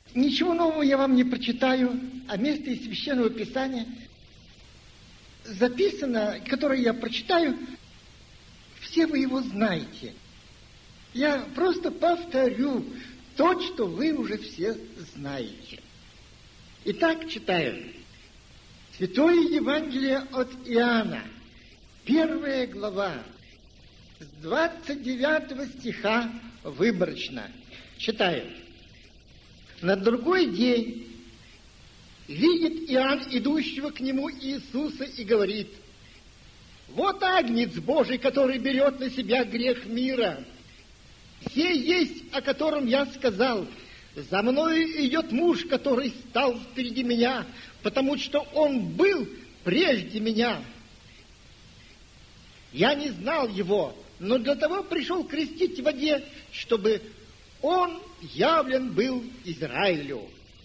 Ничего нового я вам не прочитаю, а место из Священного Писания записано, которое я прочитаю, все вы его знаете. Я просто повторю то, что вы уже все знаете. Итак, читаем. Святое Евангелие от Иоанна, 1 глава, с 29 стиха выборочно. Читаем. На другой день видит Иоанн идущего к нему Иисуса и говорит: «Вот Агнец Божий, который берет на себя грех мира. Сей есть, о котором я сказал. За мною идет муж, который стал впереди меня, потому что он был прежде меня. Я не знал его, но для того пришел крестить в воде, чтобы он явлен был Израилю».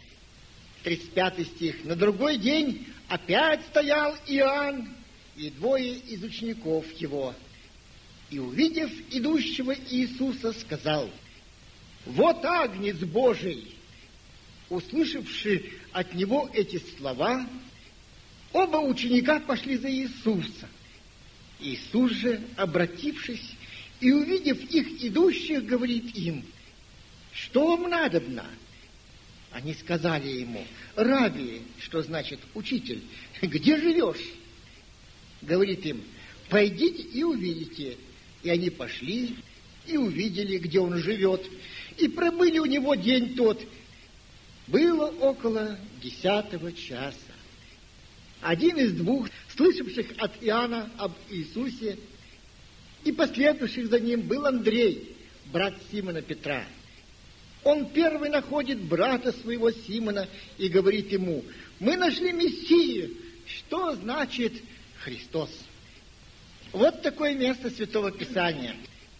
35 стих. На другой день опять стоял Иоанн и двое из учеников его. И, увидев идущего Иисуса, сказал: «Вот Агнец Божий». Услышавши от него эти слова, оба ученика пошли за Иисуса. Иисус же, обратившись и увидев их идущих, говорит им: «Что вам надобно?» Они сказали ему: «Раби», что значит учитель, «где живешь?» Говорит им: «Пойдите и увидите». И они пошли и увидели, где он живет, и пробыли у него день тот. Было около 10 часа. Один из двух, слышавших от Иоанна об Иисусе и последовавших за ним, был Андрей, брат Симона Петра. Он первый находит брата своего Симона и говорит ему: «Мы нашли Мессию». Что значит Христос? Вот такое место Святого Писания.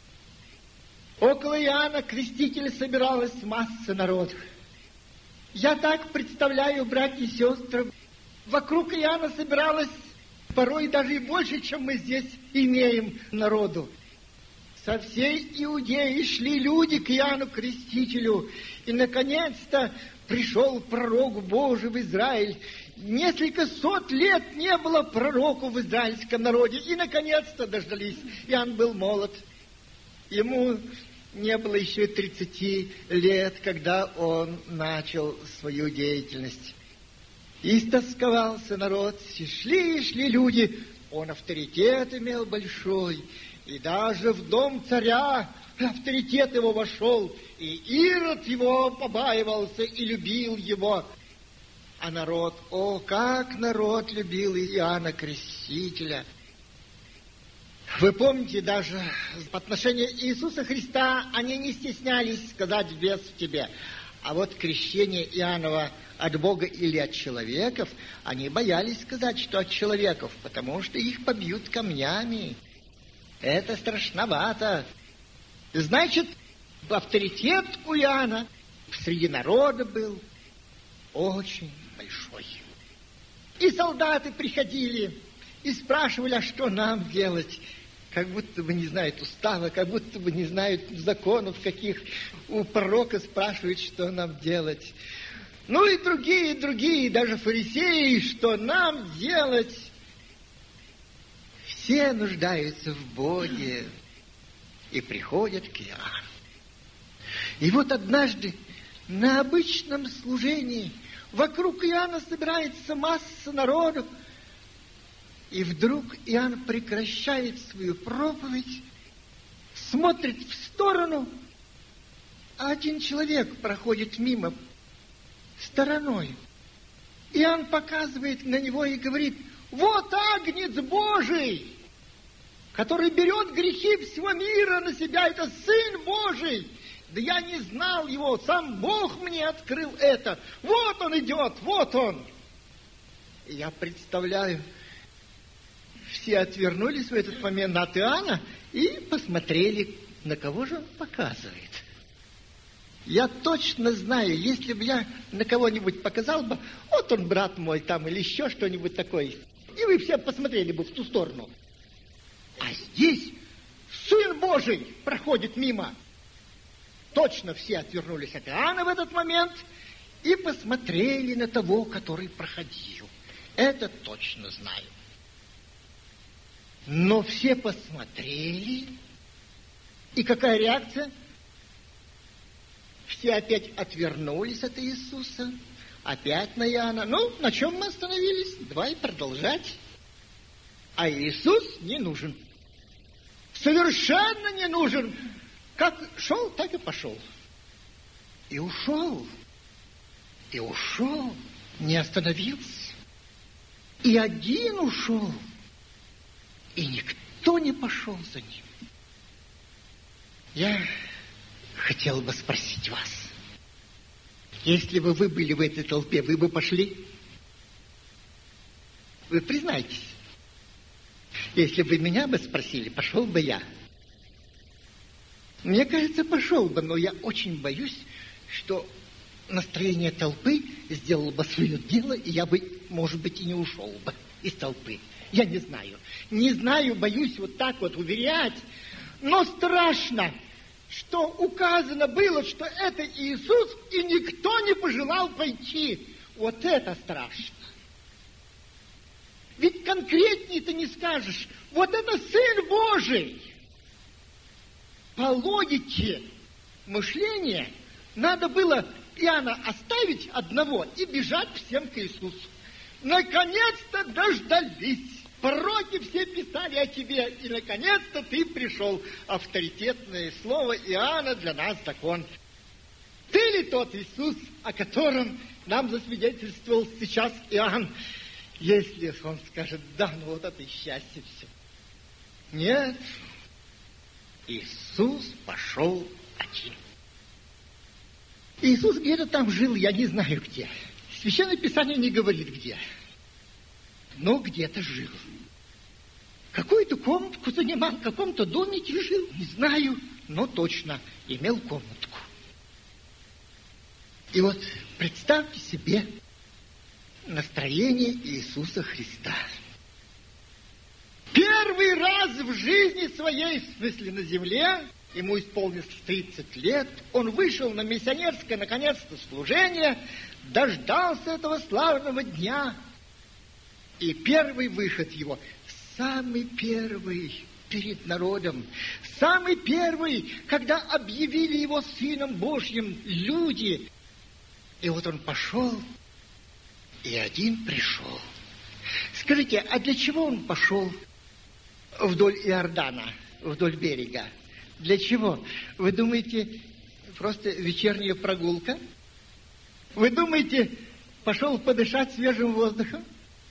Около Иоанна Крестителя собиралась масса народу. Я так представляю, братья и сестры, вокруг Иоанна собиралось порой даже и больше, чем мы здесь имеем народу. Со всей Иудеи шли люди к Иоанну Крестителю, и, наконец-то, пришел пророк Божий в Израиль. Несколько сот лет не было пророка в израильском народе, и, наконец-то, дождались. Иоанн был молод. Ему не было еще 30 лет, когда он начал свою деятельность. Истосковался народ, и шли люди. Он авторитет имел большой, и даже в дом царя авторитет его вошел, и Ирод его побаивался и любил его. А народ, как народ любил Иоанна Крестителя. Вы помните, даже в отношении Иисуса Христа они не стеснялись сказать: «Бес в тебе». А вот крещение Иоаннова от Бога или от человеков, они боялись сказать, что от человеков, потому что их побьют камнями. Это страшновато. Значит, авторитет у Иоанна среди народа был очень большой. И солдаты приходили и спрашивали: а что нам делать? Как будто бы не знают устава, как будто бы не знают законов каких. У пророка спрашивают, что нам делать. Ну и другие, даже фарисеи, что нам делать? Все нуждаются в Боге и приходят к Иоанну. И вот однажды на обычном служении вокруг Иоанна собирается масса народу, и вдруг Иоанн прекращает свою проповедь, смотрит в сторону, а один человек проходит мимо стороной. Иоанн показывает на него и говорит: «Вот Агнец Божий, который берет грехи всего мира на себя, это Сын Божий. Да я не знал его, сам Бог мне открыл это. Вот он идет, вот он». И я представляю, все отвернулись в этот момент от Иоанна и посмотрели, на кого же он показывает. Я точно знаю, если бы я на кого-нибудь показал бы: вот он, брат мой, там, или еще что-нибудь такое, и вы все посмотрели бы в ту сторону. А здесь Сын Божий проходит мимо. Точно все отвернулись от Иоанна в этот момент и посмотрели на того, который проходил. Это точно знаю. Но все посмотрели, и какая реакция? Все опять отвернулись от Иисуса, опять на Иоанна. Ну, на чем мы остановились? Давай продолжать. А Иисус не нужен. Совершенно не нужен. Как шел, так и пошел. И ушел. И ушел. Не остановился. И один ушел. И никто не пошел за ним. Я хотел бы спросить вас. Если бы вы были в этой толпе, вы бы пошли? Вы признайтесь. Если бы меня бы спросили, пошел бы я. Мне кажется, пошел бы, но я очень боюсь, что настроение толпы сделало бы свое дело, и я бы, может быть, и не ушел бы из толпы. Я не знаю. Не знаю, боюсь вот так вот уверять. Но страшно, что указано было, что это Иисус, и никто не пожелал пойти. Вот это страшно. Ведь конкретнее ты не скажешь. Вот это Сын Божий. По логике мышления надо было Иоанна оставить одного и бежать всем к Иисусу. Наконец-то дождались. Пророки все писали о тебе, и наконец-то ты пришел. Авторитетное слово Иоанна для нас закон. Ты ли тот Иисус, о котором нам засвидетельствовал сейчас Иоанн? Если он скажет, да, ну вот это и счастье все. Нет. Иисус пошел один. Иисус где-то там жил, я не знаю где. Священное Писание не говорит где. Но где-то жил. Какую-то комнатку занимал, в каком-то домике жил, не знаю, но точно имел комнатку. И вот представьте себе настроение Иисуса Христа. Первый раз в жизни своей, в смысле на земле, ему исполнилось 30 лет, он вышел на миссионерское, наконец-то, служение, дождался этого славного дня. И первый выход его, самый первый перед народом, самый первый, когда объявили его Сыном Божьим люди. И вот он пошел, и один пришел. Скажите, а для чего он пошел вдоль Иордана, вдоль берега? Для чего? Вы думаете, просто вечерняя прогулка? Вы думаете, пошел подышать свежим воздухом?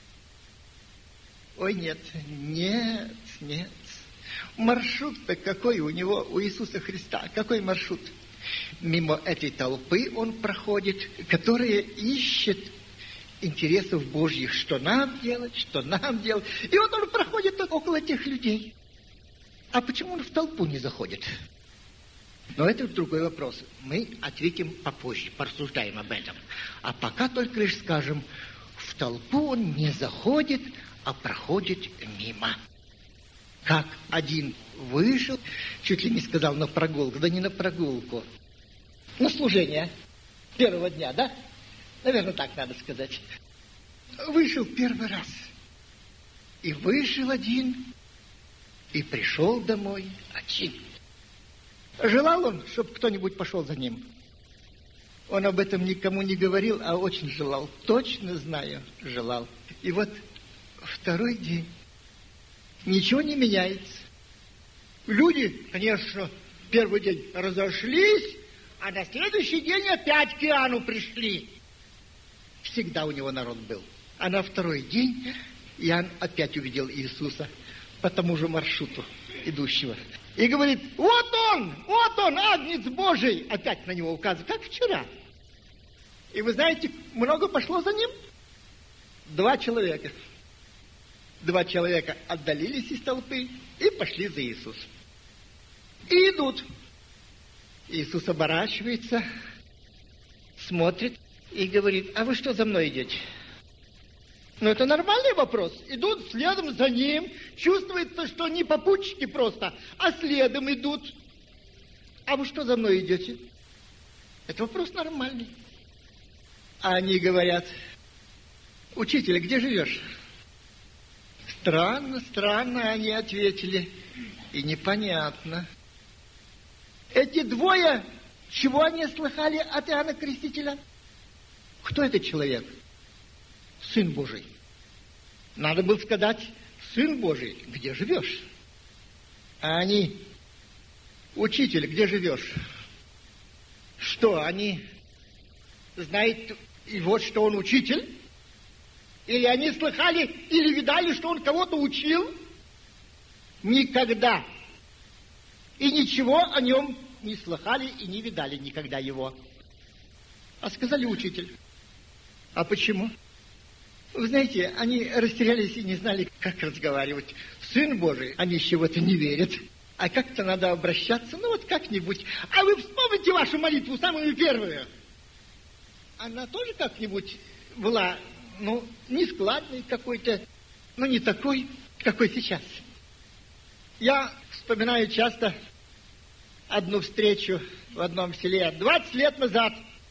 Ой, нет, нет, нет. Маршрут-то какой у него, у Иисуса Христа? Какой маршрут? Мимо этой толпы он проходит, которая ищет интересов Божьих, что нам делать, что нам делать. И вот он проходит около тех людей. А почему он в толпу не заходит? Но это другой вопрос. Мы ответим попозже, порассуждаем об этом. А пока только лишь скажем, в толпу он не заходит, а проходит мимо. Как один вышел, чуть ли не сказал на прогулку, да не на прогулку, на служение первого дня, да? Наверное, так надо сказать. Вышел первый раз. И вышел один, и пришел домой один. Желал он, чтобы кто-нибудь пошел за ним? Он об этом никому не говорил, а очень желал. Точно знаю, желал. И вот второй день. Ничего не меняется. Люди, конечно, первый день разошлись, а на следующий день опять к Иоанну пришли. Всегда у него народ был. А на второй день Иоанн опять увидел Иисуса по тому же маршруту идущего. И говорит, вот он, Агнец Божий. Опять на него указывает, как вчера. И вы знаете, много пошло за ним? 2 человека. 2 человека отдалились из толпы и пошли за Иисусом. И идут. Иисус оборачивается, смотрит и говорит, а вы что за мной идете? Ну, это нормальный вопрос. Идут следом за ним. Чувствуется, что не попутчики просто, а следом идут. А вы что за мной идете? Это вопрос нормальный. А они говорят: учитель, где живешь? Странно, странно, они ответили. И непонятно. Эти двое, чего они слыхали от Иоанна Крестителя? Кто этот человек? Сын Божий. Надо было сказать: Сын Божий, где живешь? А они: учитель, где живешь? Что, они знают и вот, что он учитель? Или они слыхали, или видали, что он кого-то учил? Никогда. И ничего о нем не слыхали и не видали никогда его. А сказали: учитель. А почему? Вы знаете, они растерялись и не знали, как разговаривать. Сын Божий, они чего-то не верят. А как-то надо обращаться, ну вот как-нибудь. А вы вспомните вашу молитву, самую первую. Она тоже как-нибудь была, ну, нескладной какой-то, но не такой, какой сейчас. Я вспоминаю часто одну встречу в одном селе 20 лет назад.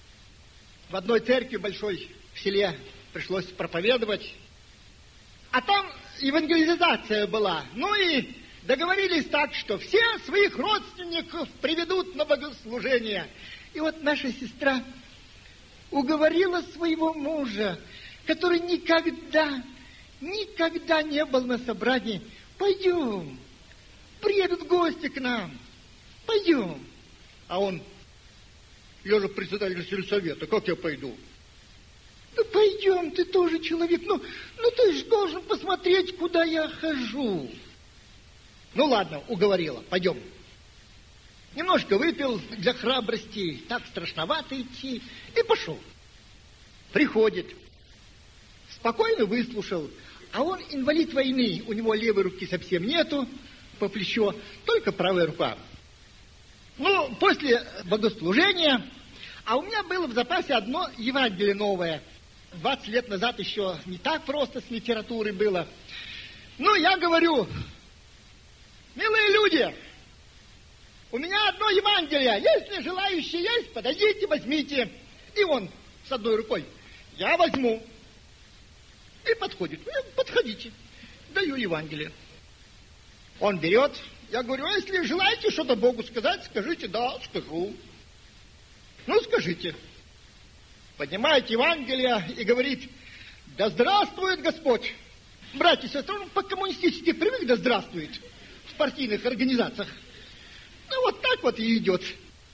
В одной церкви большой в селе пришлось проповедовать. А там евангелизация была. Ну и договорились так, что все своих родственников приведут на богослужение. И вот наша сестра уговорила своего мужа, который никогда не был на собрании: пойдем, приедут гости к нам, пойдем. А он: я же председатель сельсовета, как я пойду? Ну, пойдем, ты тоже человек, ну ты же должен посмотреть, куда я хожу. Ну, ладно, уговорила, пойдем. Немножко выпил для храбрости, так страшновато идти, и пошел. Приходит, спокойно выслушал, а он инвалид войны, у него левой руки совсем нету, по плечо, только правая рука. Ну, после богослужения, а у меня было в запасе одно Евангелие новое. 20 лет назад еще не так просто с литературой было. Ну, я говорю: милые люди, у меня одно Евангелие, если желающие есть, подойдите, возьмите. И он с одной рукой: я возьму. И подходит: подходите, даю Евангелие. Он берет, я говорю: если желаете что-то Богу сказать, скажите. Да, скажу. Ну, скажите. Поднимает Евангелие и говорит: да здравствует Господь. Братья и сестры, он по-коммунистически привык: да здравствует в партийных организациях. Ну, вот так вот и идет.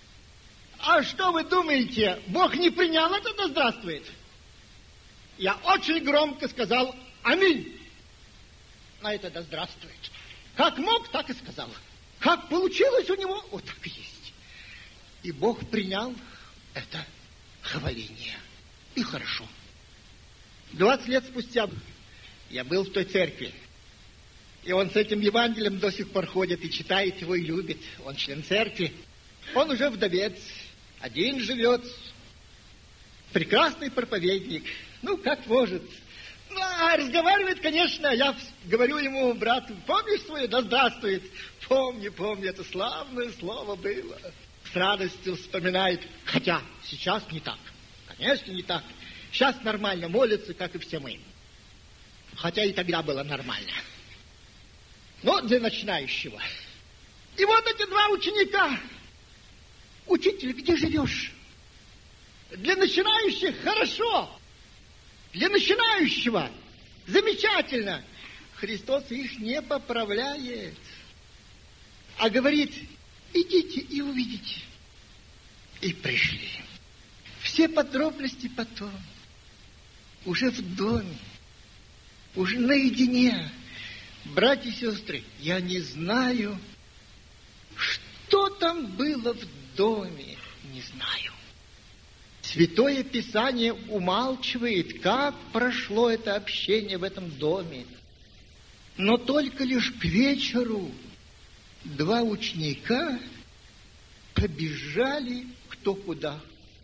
А что вы думаете, Бог не принял это «да здравствует»? Я очень громко сказал: аминь. На это «да здравствует». Как мог, так и сказал. Как получилось у него, вот так и есть. И Бог принял это хваление. И хорошо. 20 лет спустя я был в той церкви. И он с этим Евангелием до сих пор ходит и читает его, и любит. Он член церкви. Он уже вдовец, один живет. Прекрасный проповедник. Ну, как может. Ну, а разговаривает, конечно, я говорю ему: брат, помнишь свое «да здравствует»? Помню, это славное слово было. С радостью вспоминает. Хотя сейчас не так. Конечно, не так. Сейчас нормально молятся, как и все мы. Хотя и тогда было нормально. Но для начинающего. И вот эти два ученика. Учитель, где живешь? Для начинающих хорошо. Для начинающего замечательно. Христос их не поправляет. А говорит: идите и увидите. И пришли. Все подробности потом. Уже в доме. Уже наедине. Братья и сестры, я не знаю, что там было в доме. Не знаю. Святое Писание умалчивает, как прошло это общение в этом доме. Но только лишь к вечеру два ученика побежали кто куда.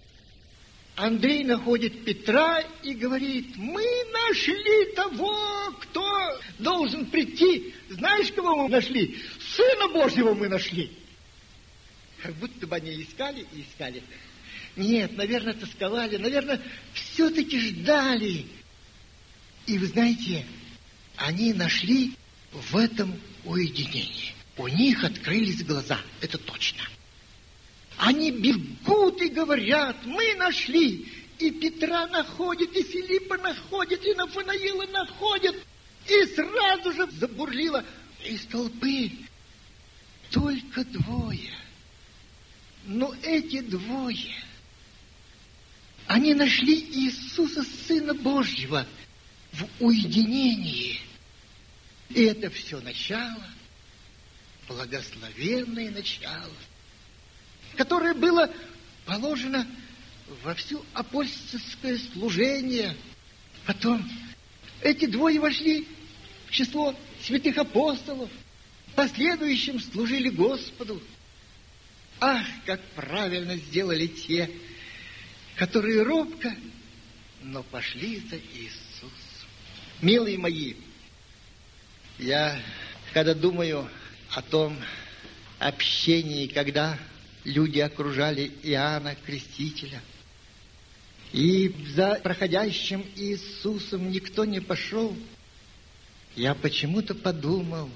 Андрей находит Петра и говорит: мы нашли того, кто должен прийти. Знаешь, кого мы нашли? Сына Божьего мы нашли. Как будто бы они искали и искали. Нет, наверное, тосковали, наверное, все-таки ждали. И вы знаете, они нашли в этом уединении. У них открылись глаза, это точно. Они бегут и говорят: мы нашли. И Петра находят, и Филиппа находят, и Нафанаила находят. И сразу же забурлило из толпы только двое. Но эти двое, они нашли Иисуса, Сына Божьего, в уединении. И это все начало, благословенное начало, которое было положено во все апостольское служение. Потом эти двое вошли в число святых апостолов, в последующем служили Господу. Ах, как правильно сделали те, которые робко, но пошли за Иисусом. Милые мои, я, когда думаю о том общении, когда люди окружали Иоанна Крестителя, и за проходящим Иисусом никто не пошел, я почему-то подумал,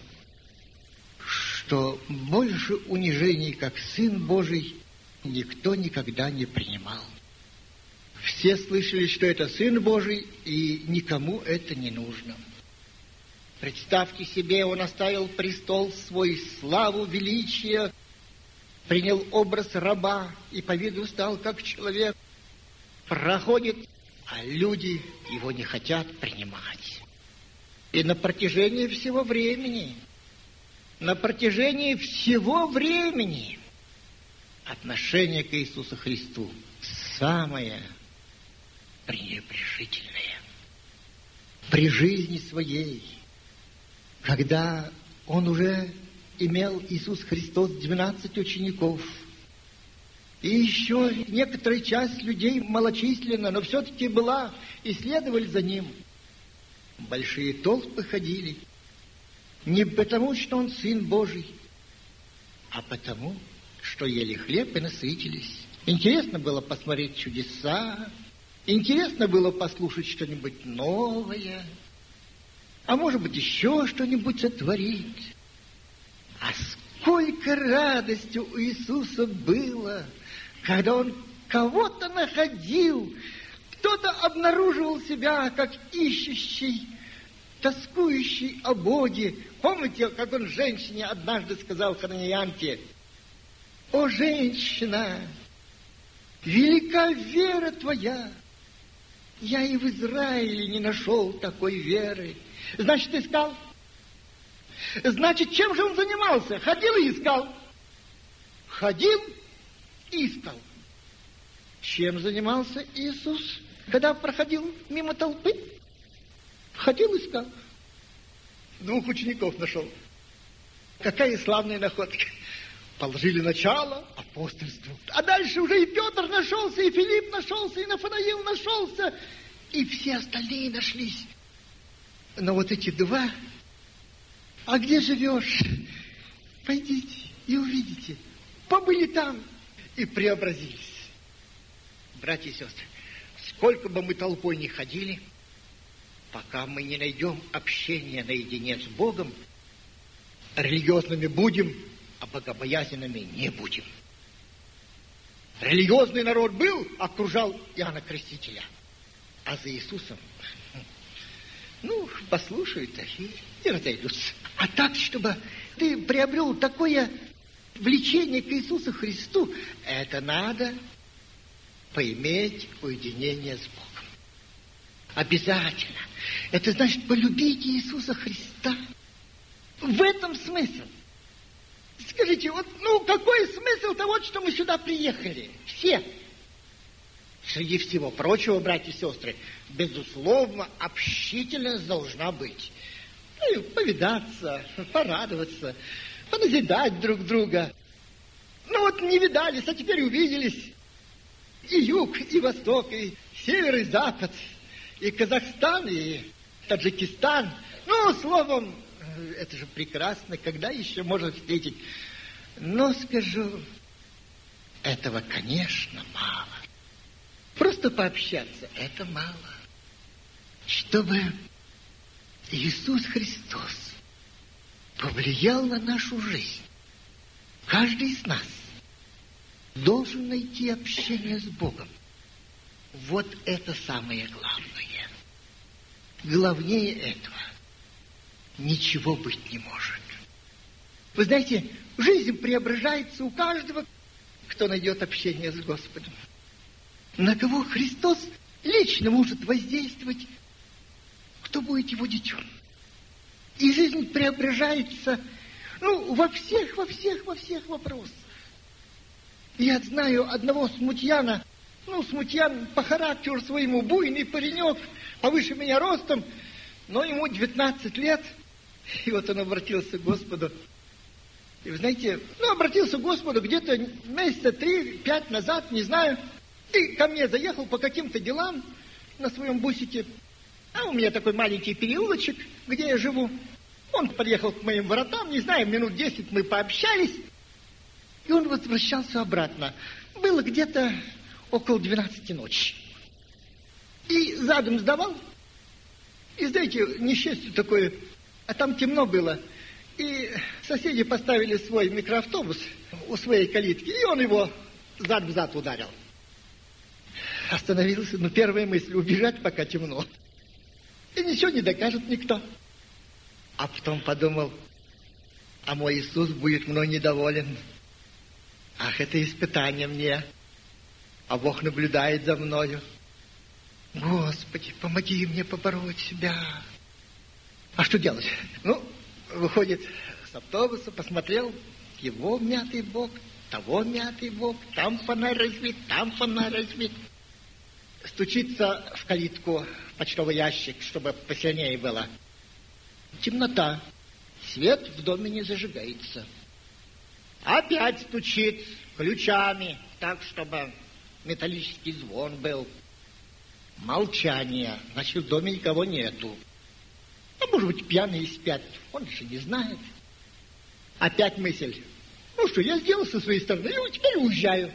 что больше унижений, как Сын Божий, никто никогда не принимал. Все слышали, что это Сын Божий, и никому это не нужно. Представьте себе, Он оставил престол свой, славу, величие, принял образ раба и по виду стал как человек. Проходит, а люди Его не хотят принимать. И на протяжении всего времени отношение к Иисусу Христу самое пренебрежительное. При жизни своей, когда Он уже имел, Иисус Христос, 12 учеников, и еще некоторая часть людей малочисленна, но все-таки была, и следовали за Ним. Большие толпы ходили. Не потому, что Он Сын Божий, а потому, что ели хлеб и насытились. Интересно было посмотреть чудеса, интересно было послушать что-нибудь новое, а может быть, еще что-нибудь сотворить. А сколько радости у Иисуса было, когда Он кого-то находил, кто-то обнаруживал себя как ищущий, тоскующий о Боге. Помните, как Он женщине однажды сказал, хананиянке: «О, женщина, велика вера твоя! Я и в Израиле не нашел такой веры». Значит, искал. Значит, чем же Он занимался? Ходил и искал. Ходил и искал. Чем занимался Иисус, когда проходил мимо толпы? Ходил и искал. 2 учеников нашел. Какая славная находка. Положили начало апостольству. А дальше уже и Петр нашелся, и Филипп нашелся, и Нафанаил нашелся, и все остальные нашлись. Но вот эти два: а где живешь? Пойдите и увидите. Побыли там и преобразились. Братья и сестры, сколько бы мы толпой ни ходили, пока мы не найдем общения наедине с Богом, религиозными будем, а богобоязненными не будем. Религиозный народ был, окружал Иоанна Крестителя, а за Иисусом, послушают и разойдутся. А так, чтобы ты приобрел такое влечение к Иисусу Христу, это надо поиметь уединение с Богом. Обязательно. Это значит полюбить Иисуса Христа. В этом смысл. Скажите, какой смысл того, что мы сюда приехали? Все. Среди всего прочего, братья и сестры, безусловно, общительность должна быть. Повидаться, порадоваться, поназидать друг друга. Не видались, а теперь увиделись. И юг, и восток, и север, и запад, и Казахстан, и Таджикистан. Словом, это же прекрасно, когда еще можно встретить. Но скажу, этого, конечно, мало. Просто пообщаться — это мало. Чтобы Иисус Христос повлиял на нашу жизнь, каждый из нас должен найти общение с Богом. Вот это самое главное. Главнее этого ничего быть не может. Вы знаете, жизнь преображается у каждого, кто найдет общение с Господом. На кого Христос лично может воздействовать, кто будет его детем. И жизнь преображается, во всех вопросах. Я знаю одного смутьяна, смутьян по характеру своему, буйный паренек, повыше меня ростом, но ему 19 лет, и вот он обратился к Господу. И вы знаете, обратился к Господу где-то месяца 3-5 назад, не знаю, и ко мне заехал по каким-то делам на своем бусике. А у меня такой маленький переулочек, где я живу. Он подъехал к моим воротам, не знаю, минут 10 мы пообщались, и он возвращался обратно. Было где-то около 12 ночи. И задом сдавал. И знаете, несчастье такое, а там темно было. И соседи поставили свой микроавтобус у своей калитки, и он его зад в зад ударил. Остановился, первая мысль — убежать, пока темно. И ничего не докажет никто. А потом подумал, а мой Иисус будет мной недоволен. Ах, это испытание мне. А Бог наблюдает за мною. Господи, помоги мне побороть себя. А что делать? Выходит с автобуса, посмотрел, его мятый бок, того мятый бок, там фонарь разбит, там фонарь разбит. Стучится в калитку, в почтовый ящик, чтобы посильнее было. Темнота. Свет в доме не зажигается. Опять стучит ключами, так, чтобы металлический звон был. Молчание. Значит, в доме никого нету. А может быть, пьяные спят. Он еще не знает. Опять мысль. Что я сделал со своей стороны? Я теперь уезжаю.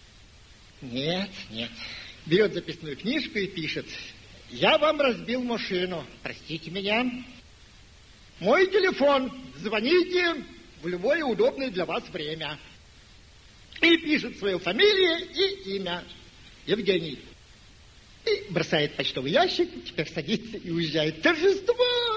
Нет. Берет записную книжку и пишет: я вам разбил машину. Простите меня. Мой телефон. Звоните в любое удобное для вас время. И пишет свою фамилию и имя. Евгений. И бросает почтовый ящик, теперь садится и уезжает. Торжество!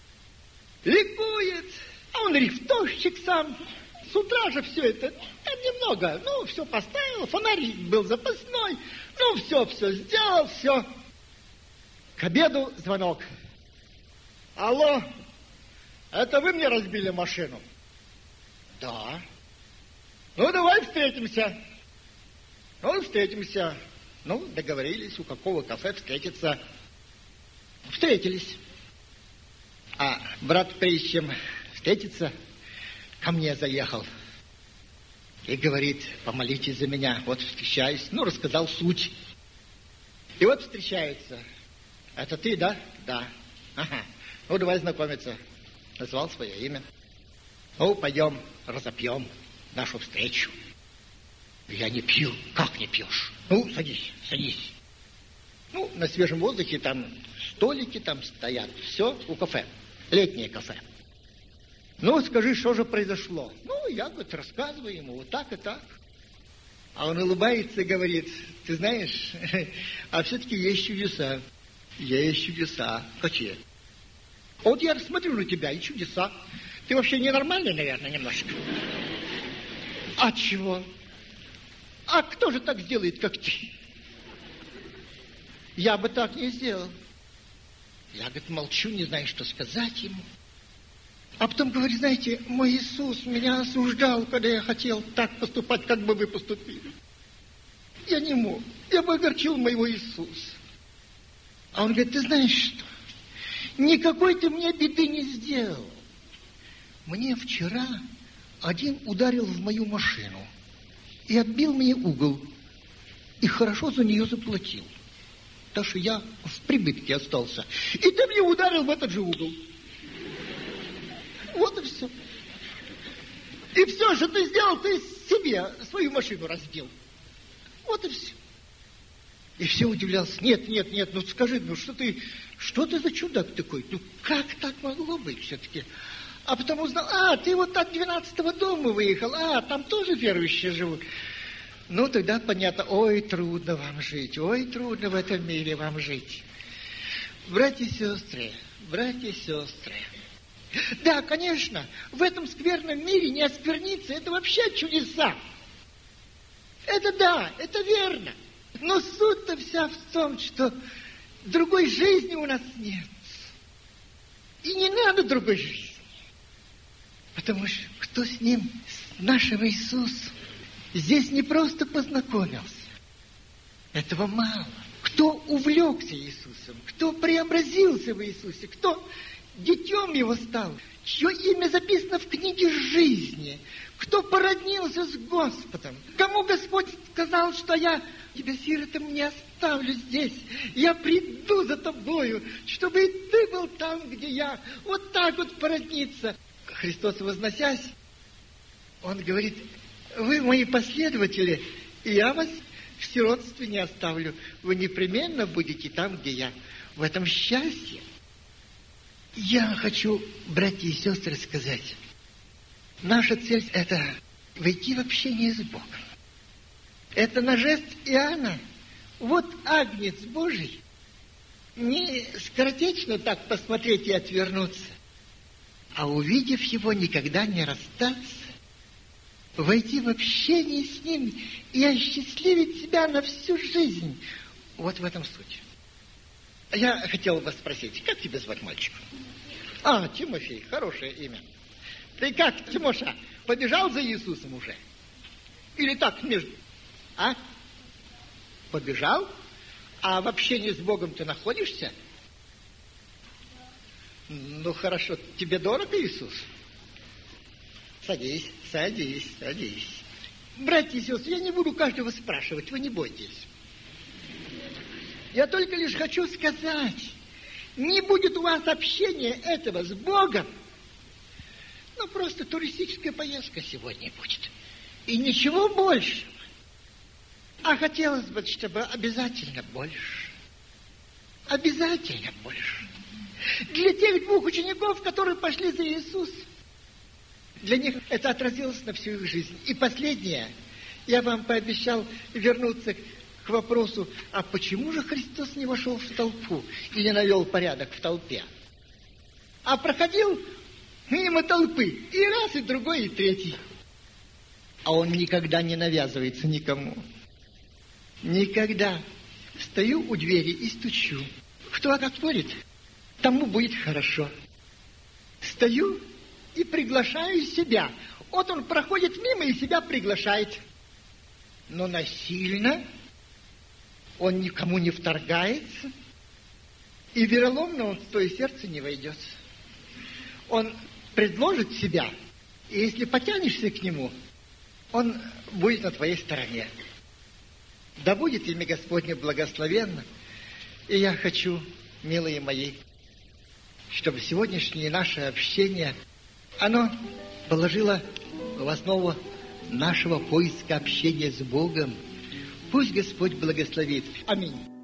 Ликует! А он рифтовщик сам. С утра же все это, немного. Все поставил, фонарь был запасной. Все сделал, все. К обеду звонок. Алло, это вы мне разбили машину? Да. Давай встретимся. Встретимся. Договорились, у какого кафе встретиться. Встретились. А брат, прежде чем встретиться, ко мне заехал. И говорит: помолитесь за меня. Вот встречаюсь. Рассказал суть. И вот встречаются. Это ты, да? Да. Ага. Давай знакомиться. Назвал свое имя. Пойдем, разопьем нашу встречу. Я не пью. Как не пьешь? Садись. На свежем воздухе там столики там стоят. Все у кафе. Летнее кафе. Скажи, что же произошло? Я, рассказываю ему вот так и так. А он улыбается и говорит: ты знаешь, а все-таки есть чудеса. Есть чудеса. Какие? Вот я смотрю на тебя, и чудеса. Ты вообще ненормальный, наверное, немножко. А чего? А кто же так сделает, как ты? Я бы так не сделал. Я, молчу, не знаю, что сказать ему. А потом говорит: знаете, мой Иисус меня осуждал, когда я хотел так поступать, как бы вы поступили. Я не мог. Я бы огорчил моего Иисуса. А он говорит: ты знаешь что? Никакой ты мне беды не сделал. Мне вчера один ударил в мою машину и отбил мне угол. И хорошо за нее заплатил. Так что я в прибытке остался. И ты мне ударил в этот же угол. Вот и все. И все, что ты сделал, ты себе свою машину разбил. Вот и все. И все удивлялся. Нет, ну скажи, ну что ты за чудак такой? Ну как так могло быть все-таки? А потом узнал, ты вот от 12-го дома выехал, там тоже верующие живут. Ну, тогда понятно, ой, трудно вам жить, ой, трудно в этом мире вам жить. Братья и сестры, да, конечно, в этом скверном мире не оскверниться, это вообще чудеса. Это да, это верно. Но суть-то вся в том, что другой жизни у нас нет. И не надо другой жизни. Потому что кто с ним, с нашим Иисусом, здесь не просто познакомился. Этого мало. Кто увлекся Иисусом, кто преобразился в Иисусе, кто детем его стал, чье имя записано в книге жизни, кто породнился с Господом, кому Господь сказал, что я тебя, сиротом, не оставлю здесь, я приду за тобою, чтобы и ты был там, где я. Вот так вот породниться. Христос, возносясь, Он говорит, вы мои последователи, и я вас в сиротстве не оставлю. Вы непременно будете там, где я. В этом счастье. Я хочу, братья и сестры, сказать, наша цель – это войти в общение с Богом. Это на жест Иоанна. Вот Агнец Божий. Не скоротечно так посмотреть и отвернуться, а увидев его, никогда не расстаться, войти в общение с ним и осчастливить себя на всю жизнь. Вот в этом суть. Я хотел вас спросить, как тебя звать, мальчик? Тимофей, хорошее имя. Ты как, Тимоша, побежал за Иисусом уже? Или так, между... Побежал? А в общении с Богом ты находишься? Ну, хорошо. Тебе дорог Иисус? Садись. Братья и сестры, я не буду каждого спрашивать, вы не бойтесь. Я только лишь хочу сказать, не будет у вас общения этого с Богом, просто туристическая поездка сегодня будет. И ничего больше. А хотелось бы, чтобы обязательно больше. Обязательно больше. Для тех двух учеников, которые пошли за Иисусом, для них это отразилось на всю их жизнь. И последнее, я вам пообещал вернуться к вопросу, а почему же Христос не вошел в толпу и не навел порядок в толпе? А проходил мимо толпы и раз, и другой, и третий. А он никогда не навязывается никому. Никогда. Стою у двери и стучу. Кто отворит, тому будет хорошо. Стою и приглашаю себя. Вот он проходит мимо и себя приглашает. Но насильно он никому не вторгается. И вероломно он в твое сердце не войдет. Он предложит себя, и если потянешься к нему, он будет на твоей стороне. Да будет имя Господне благословенно. И я хочу, милые мои, чтобы сегодняшнее наше общение, оно положило в основу нашего поиска общения с Богом. Пусть Господь благословит. Аминь.